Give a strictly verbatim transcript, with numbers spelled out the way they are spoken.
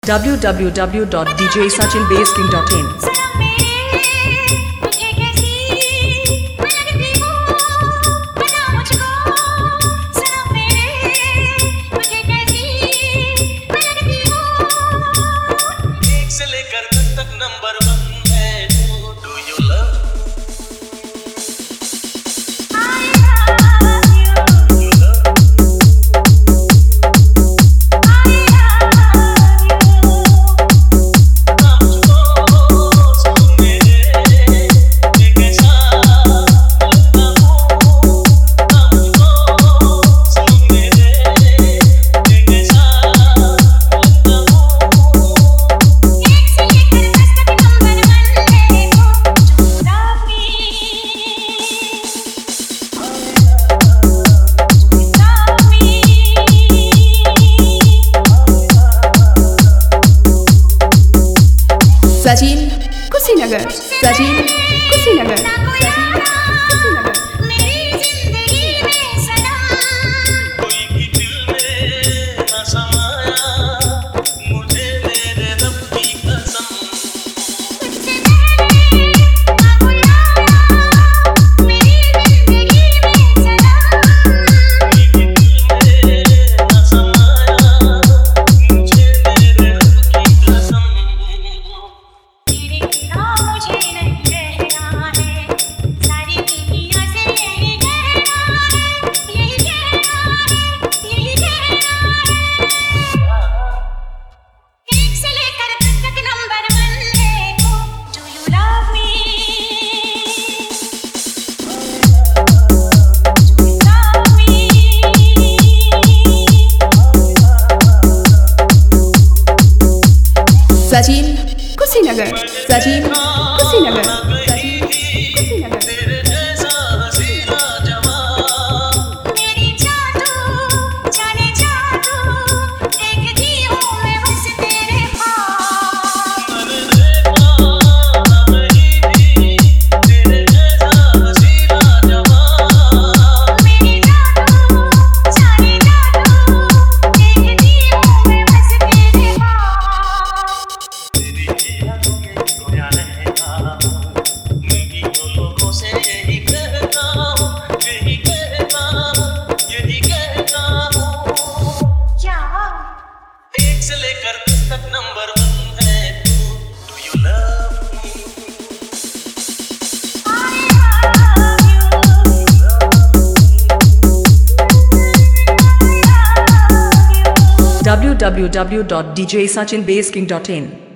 w w w dot d j sachin bass king dot in Sachin Kushinagar Sachin Kushinagar Sachin Kushinagar Sachin Kushinagar Sachin Kushinagar Sachin Kushinagar w w w dot d j sachin bass king dot in